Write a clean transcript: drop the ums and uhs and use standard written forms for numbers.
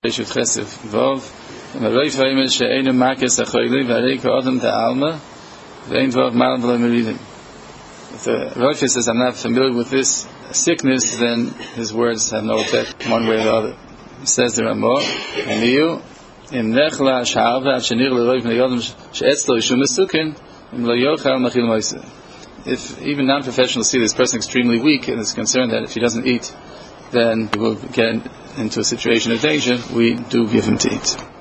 If even if the Rosh says, I'm not familiar with this sickness, then his words have no effect one way or the other. He says the Ramah, if even non-professionals see this person extremely weak and is concerned that if he doesn't eat, then he will get into a situation of danger, we do give him to eat.